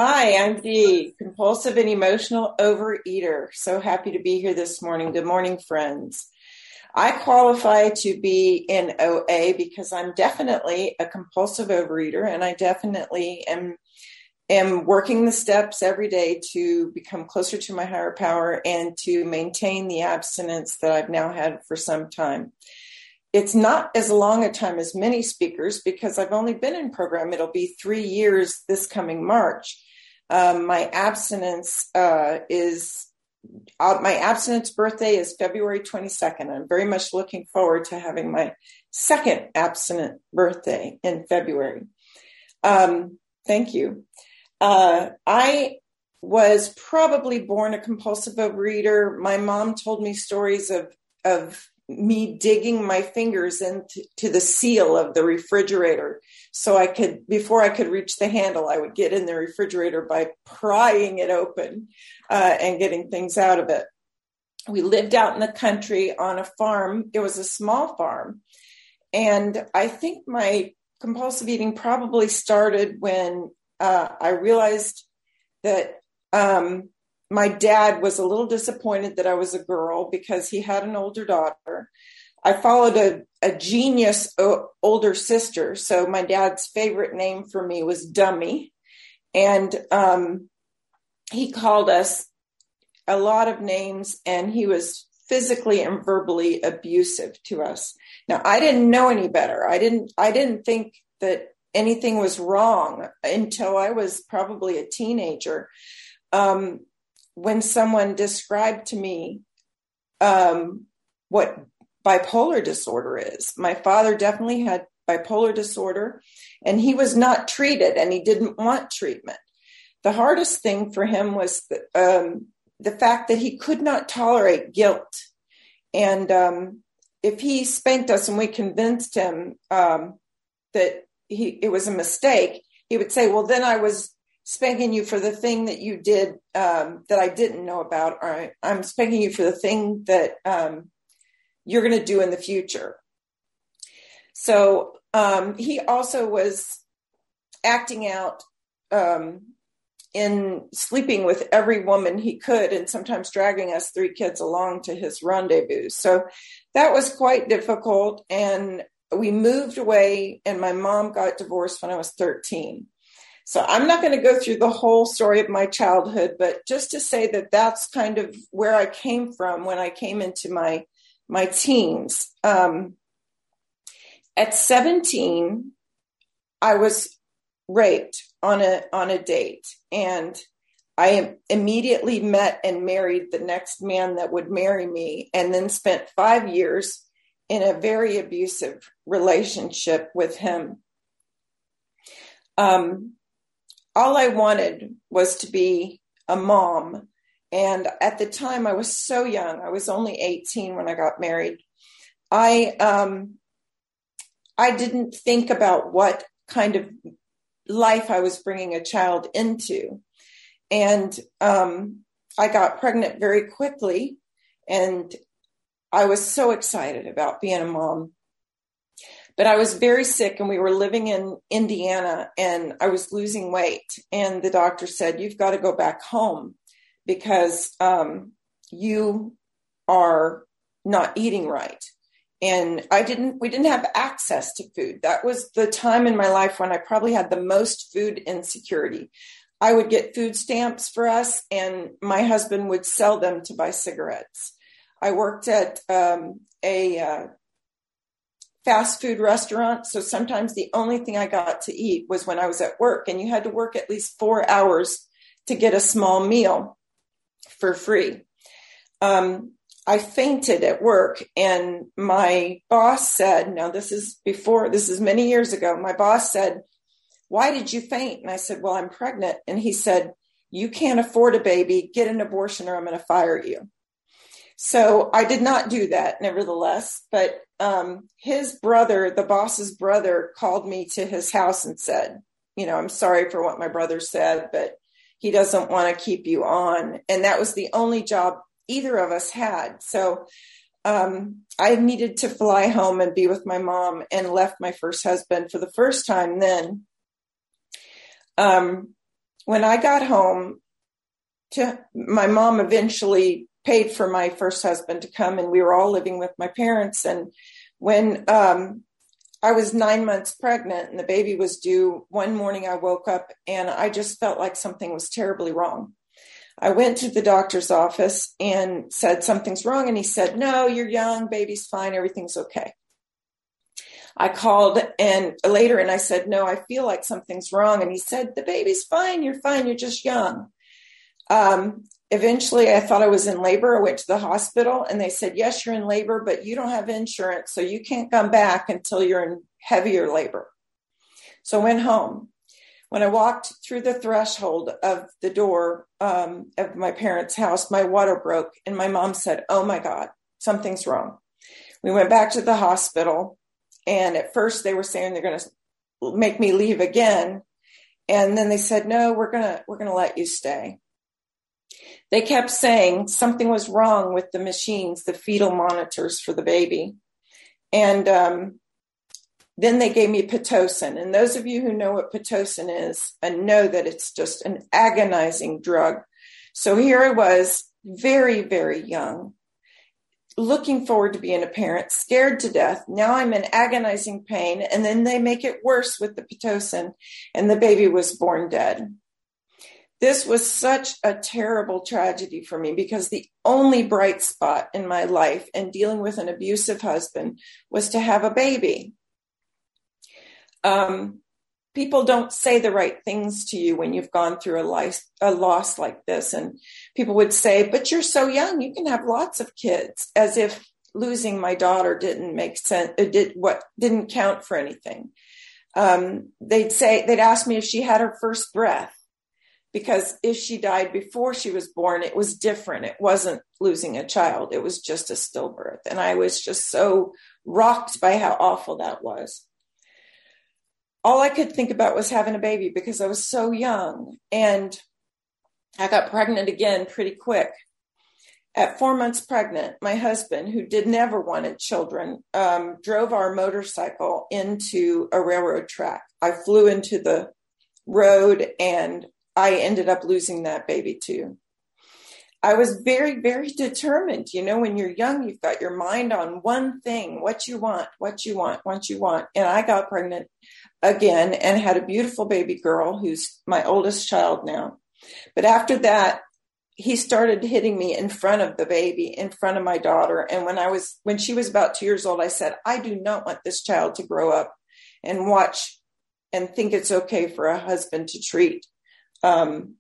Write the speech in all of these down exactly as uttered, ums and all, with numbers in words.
Hi, I'm Dee, compulsive and emotional overeater. So happy to be here this morning. Good morning, friends. I qualify to be in O A because I'm definitely a compulsive overeater, and I definitely am am working the steps every day to become closer to my higher power and to maintain the abstinence that I've now had for some time. It's not as long a time as many speakers because I've only been in program. It'll be three years this coming March. Um, my abstinence uh, is uh, my abstinence birthday is February twenty-second. I'm very much looking forward to having my second abstinent birthday in February. Um, thank you. Uh, I was probably born a compulsive overeater. My mom told me stories of of me digging my fingers into to the seal of the refrigerator so I could, before I could reach the handle, I would get in the refrigerator by prying it open uh, and getting things out of it. We lived out in the country on a farm. It was a small farm. And I think my compulsive eating probably started when uh, I realized that um, my dad was a little disappointed that I was a girl because he had an older daughter. I followed a, a genius o- older sister. So my dad's favorite name for me was Dummy. And um, he called us a lot of names, and he was physically and verbally abusive to us. Now, I didn't know any better. I didn't, I didn't think that anything was wrong until I was probably a teenager. Um, when someone described to me um, what bipolar disorder is. My father definitely had bipolar disorder, and he was not treated, and he didn't want treatment. The hardest thing for him was the, um, the fact that he could not tolerate guilt. And um, if he spanked us and we convinced him um, that he it was a mistake, he would say, well, then I was spanking you for the thing that you did um, that I didn't know about, or I'm spanking you for the thing that um, you're going to do in the future. So um, he also was acting out um, in sleeping with every woman he could, and sometimes dragging us three kids along to his rendezvous. So that was quite difficult. And we moved away, and my mom got divorced when I was thirteen. So I'm not going to go through the whole story of my childhood, but just to say that that's kind of where I came from when I came into my my teens. Um, at seventeen, I was raped on a on a date, and I immediately met and married the next man that would marry me, and then spent five years in a very abusive relationship with him. Um, all I wanted was to be a mom. And at the time, I was so young. I was only eighteen when I got married. I um, I didn't think about what kind of life I was bringing a child into. And um, I got pregnant very quickly. And I was so excited about being a mom. But I was very sick, and we were living in Indiana, and I was losing weight. And the doctor said, you've got to go back home because um, you are not eating right. And I didn't, we didn't have access to food. That was the time in my life when I probably had the most food insecurity. I would get food stamps for us, and my husband would sell them to buy cigarettes. I worked at um, a uh, fast food restaurant. So sometimes the only thing I got to eat was when I was at work, and you had to work at least four hours to get a small meal for free. Um, I fainted at work, and my boss said, now this is before, this is many years ago. My boss said, why did you faint? And I said, well, I'm pregnant. And he said, you can't afford a baby, get an abortion or I'm going to fire you. So I did not do that, nevertheless, but um, his brother, the boss's brother, called me to his house and said, you know, I'm sorry for what my brother said, but he doesn't want to keep you on. And that was the only job either of us had. So um, I needed to fly home and be with my mom, and left my first husband for the first time then. Um, when I got home, to my mom eventually paid for my first husband to come, and we were all living with my parents. And when um, I was nine months pregnant and the baby was due, one morning I woke up and I just felt like something was terribly wrong. I went to the doctor's office and said, something's wrong. And he said, no, you're young, baby's fine, everything's okay. I called and later and I said, no, I feel like something's wrong. And he said, the baby's fine, you're fine, you're just young. Um, eventually I thought I was in labor. I went to the hospital and they said, yes, you're in labor, but you don't have insurance, so you can't come back until you're in heavier labor. So I went home. When I walked through the threshold of the door um, of my parents' house, my water broke and my mom said, oh my God, something's wrong. We went back to the hospital, and at first they were saying they're going to make me leave again. And then they said, no, we're going to, we're going to let you stay. They kept saying something was wrong with the machines, the fetal monitors for the baby. And um, then they gave me Pitocin. And those of you who know what Pitocin is and know that it's just an agonizing drug. So here I was, very, very young, looking forward to being a parent, scared to death. Now I'm in agonizing pain. And then they make it worse with the Pitocin, and the baby was born dead. This was such a terrible tragedy for me, because the only bright spot in my life and dealing with an abusive husband was to have a baby. Um, people don't say the right things to you when you've gone through a, life, a loss like this. And people would say, but you're so young, you can have lots of kids, as if losing my daughter didn't make sense. It did what didn't count for anything. Um, they'd say, they'd ask me if she had her first breath, because if she died before she was born, it was different. It wasn't losing a child. It was just a stillbirth. And I was just so rocked by how awful that was. All I could think about was having a baby, because I was so young, and I got pregnant again pretty quick. At four months pregnant, my husband, who did never wanted children, um, drove our motorcycle into a railroad track. I flew into the road, and I ended up losing that baby too. I was very, very determined. You know, when you're young, you've got your mind on one thing, what you want, what you want, what you want. And I got pregnant again and had a beautiful baby girl who's my oldest child now. But after that, he started hitting me in front of the baby, in front of my daughter. And when I was, when she was about two years old, I said, I do not want this child to grow up and watch and think it's okay for a husband to treat um,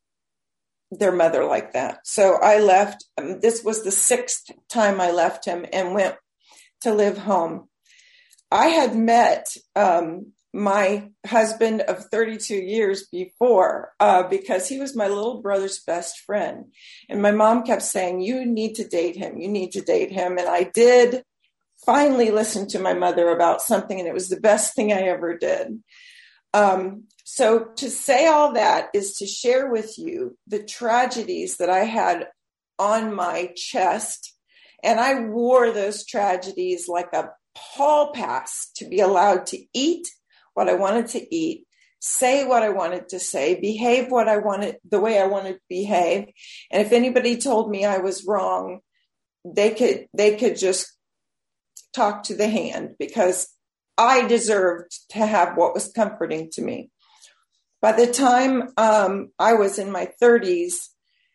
their mother like that. So I left. Um, this was the sixth time I left him and went to live home. I had met um, my husband of thirty-two years before uh, because he was my little brother's best friend. And my mom kept saying, you need to date him. You need to date him. And I did finally listen to my mother about something, and it was the best thing I ever did. Um, so to say all that is to share with you the tragedies that I had on my chest. And I wore those tragedies like a hall pass to be allowed to eat what I wanted to eat, say what I wanted to say, behave what I wanted, the way I wanted to behave. And if anybody told me I was wrong, they could, they could just talk to the hand, because I deserved to have what was comforting to me. By the time um, I was in my thirties,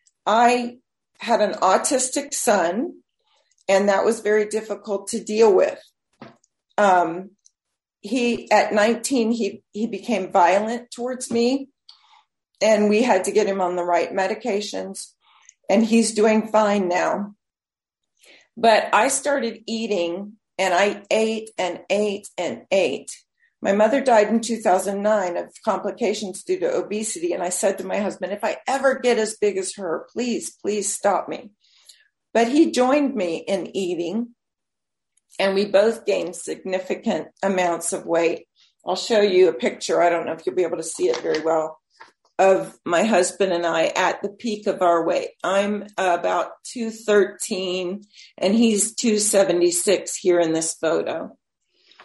I had an autistic son, and that was very difficult to deal with. Um, he, at nineteen, he, he became violent towards me, and we had to get him on the right medications, and he's doing fine now. But I started eating, and I ate and ate and ate. My mother died in two thousand nine of complications due to obesity. And I said to my husband, if I ever get as big as her, please, please stop me. But he joined me in eating, and we both gained significant amounts of weight. I'll show you a picture. I don't know if you'll be able to see it very well, of my husband and I at the peak of our weight. I'm about two thirteen and he's two seventy-six here in this photo.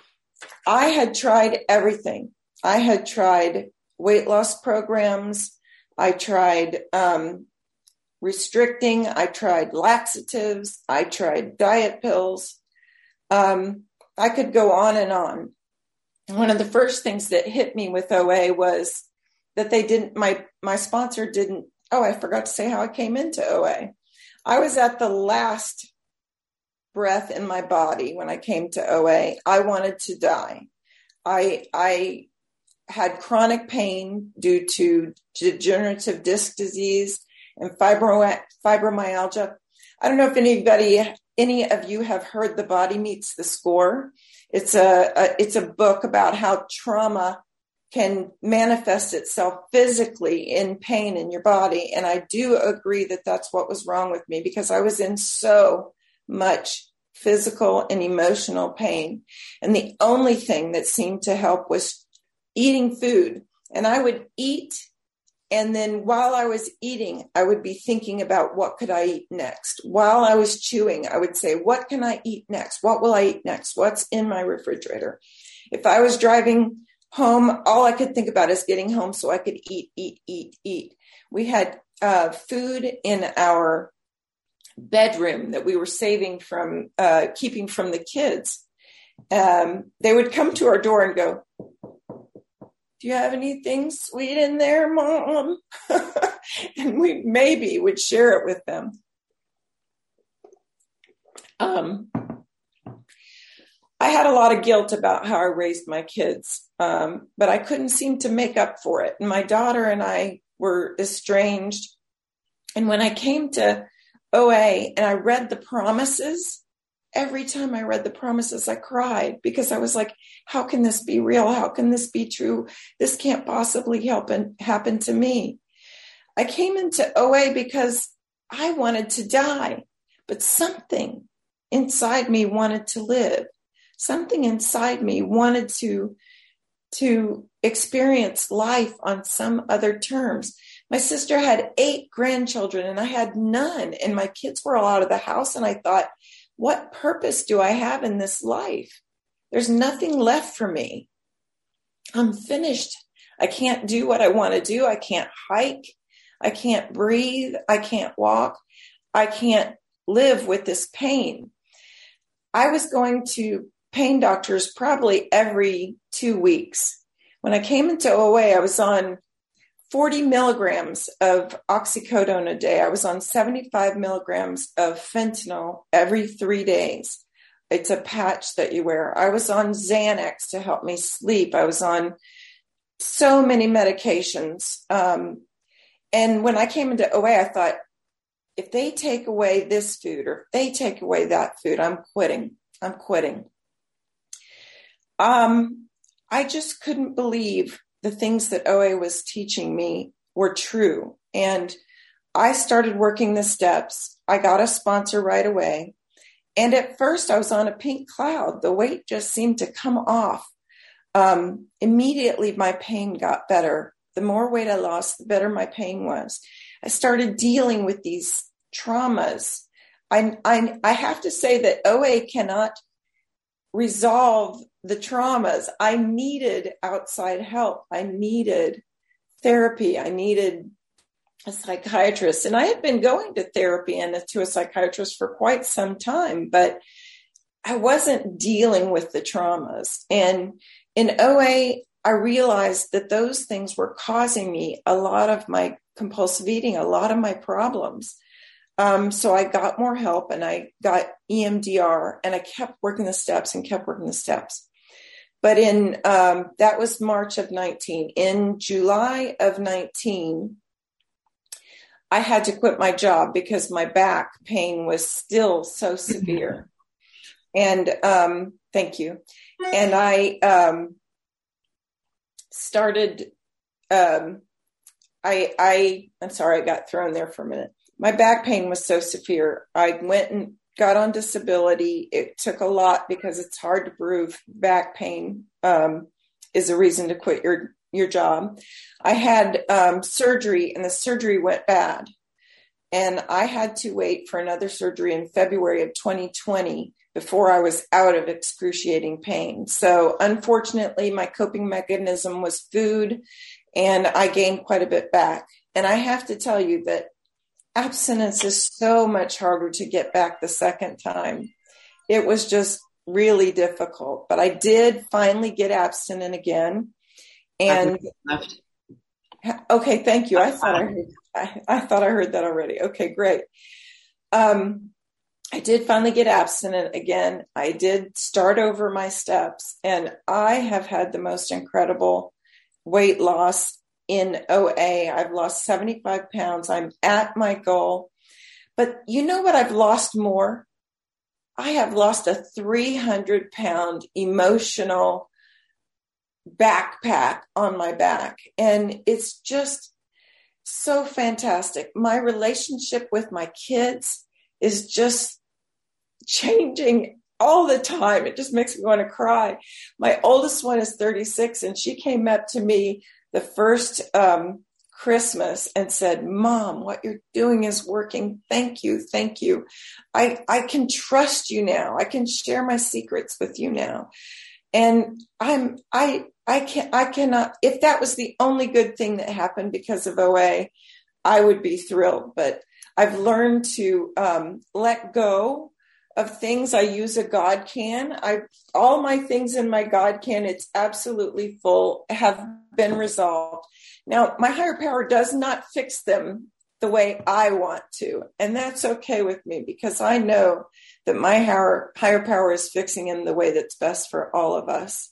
I had tried everything. I had tried weight loss programs. I tried um, restricting. I tried laxatives. I tried diet pills. Um, I could go on and on. One of the first things that hit me with O A was that they didn't, my, my sponsor didn't, oh, I forgot to say how I came into O A. I was at the last breath in my body when I came to O A. I wanted to die. I, I had chronic pain due to degenerative disc disease and fibro, fibromyalgia. I don't know if anybody, any of you have heard The Body Meets the Score. It's a, a it's a book about how trauma can manifest itself physically in pain in your body. And I do agree that that's what was wrong with me, because I was in so much physical and emotional pain. And the only thing that seemed to help was eating food. And I would eat, and then while I was eating, I would be thinking about what could I eat next. While I was chewing, I would say, what can I eat next? What will I eat next? What's in my refrigerator? If I was driving home, all I could think about is getting home so I could eat, eat, eat, eat. We had uh, food in our bedroom that we were saving from, uh, keeping from the kids. Um, they would come to our door and go, do you have anything sweet in there, Mom? And we maybe would share it with them. Um, I had a lot of guilt about how I raised my kids, um, but I couldn't seem to make up for it. And my daughter and I were estranged. And when I came to O A and I read the promises, every time I read the promises, I cried, because I was like, how can this be real? How can this be true? This can't possibly help and happen to me. I came into O A because I wanted to die, but something inside me wanted to live. Something inside me wanted to, to experience life on some other terms. My sister had eight grandchildren and I had none, and my kids were all out of the house. And I thought, what purpose do I have in this life? There's nothing left for me. I'm finished. I can't do what I want to do. I can't hike. I can't breathe. I can't walk. I can't live with this pain. I was going to pain doctors probably every two weeks. When I came into O A, I was on forty milligrams of oxycodone a day. I was on seventy-five milligrams of fentanyl every three days. It's a patch that you wear. I was on Xanax to help me sleep. I was on so many medications. Um, and when I came into O A, I thought, if they take away this food or if they take away that food, I'm quitting. I'm quitting. Um, I just couldn't believe the things that O A was teaching me were true. And I started working the steps. I got a sponsor right away. And at first I was on a pink cloud. The weight just seemed to come off. Um, immediately my pain got better. The more weight I lost, the better my pain was. I started dealing with these traumas. I, I, I have to say that O A cannot resolve the traumas. I needed outside help. I needed therapy. I needed a psychiatrist. And I had been going to therapy and to a psychiatrist for quite some time, but I wasn't dealing with the traumas. And in O A, I realized that those things were causing me a lot of my compulsive eating, a lot of my problems. Um, so I got more help and I got E M D R, and I kept working the steps and kept working the steps. But in, um, that was March of nineteen. In July of nineteen, I had to quit my job because my back pain was still so severe. And, um, thank you. And I, um, started, um, I, I, I'm sorry, I got thrown there for a minute. My back pain was so severe. I went and got on disability. It took a lot because it's hard to prove back pain um, is a reason to quit your, your job. I had um, surgery, and the surgery went bad. And I had to wait for another surgery in February of twenty twenty before I was out of excruciating pain. So unfortunately, my coping mechanism was food, and I gained quite a bit back. And I have to tell you that abstinence is so much harder to get back the second time. It was just really difficult, but I did finally get abstinent again. And left. Okay, thank you. I thought I heard, I, I thought I heard that already. Okay, great. Um, I did finally get abstinent again. I did start over my steps, and I have had the most incredible weight loss in O A. I've lost seventy-five pounds. I'm at my goal. But you know what I've lost more? I have lost a three hundred pound emotional backpack on my back. And it's just so fantastic. My relationship with my kids is just changing all the time. It just makes me want to cry. My oldest one is thirty-six, and she came up to me the first um, Christmas and said, "Mom, what you're doing is working. Thank you. Thank you. I, I can trust you now. I can share my secrets with you now." And I'm, I, I can, I cannot, if that was the only good thing that happened because of O A, I would be thrilled. But I've learned to um, let go of things. I use a God can. I, all my things in my God can, it's absolutely full, have been resolved. Now, my higher power does not fix them the way I want to. And that's okay with me, because I know that my higher, higher power is fixing them the way that's best for all of us.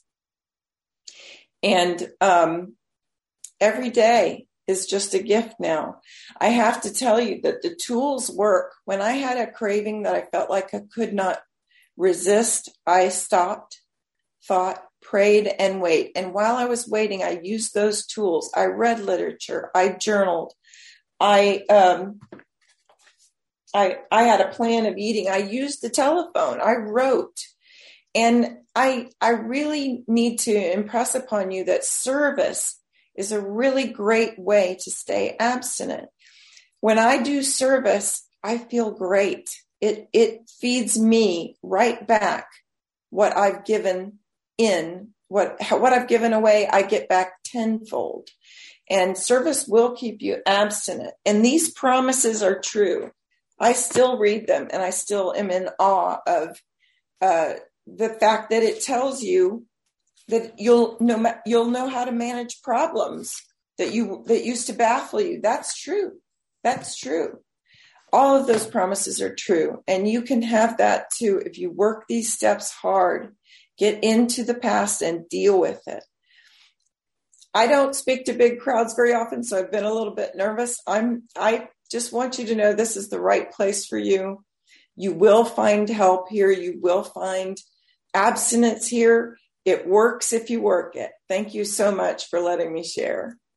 And um, every day is just a gift now. I have to tell you that the tools work. When I had a craving that I felt like I could not resist, I stopped, thought, prayed, and wait. And while I was waiting, I used those tools. I read literature. I journaled. I um, I I had a plan of eating. I used the telephone. I wrote. And I I really need to impress upon you that service is a really great way to stay abstinent. When I do service, I feel great. It it feeds me right back what I've given in, what what I've given away, I get back tenfold. And service will keep you abstinent. And these promises are true. I still read them, and I still am in awe of uh, the fact that it tells you that you'll know you'll know how to manage problems that you that used to baffle you. That's true. That's true. All of those promises are true, and you can have that too if you work these steps hard. Get into the past and deal with it. I don't speak to big crowds very often, so I've been a little bit nervous. I'm I just want you to know this is the right place for you. You will find help here. You will find abstinence here. It works if you work it. Thank you so much for letting me share.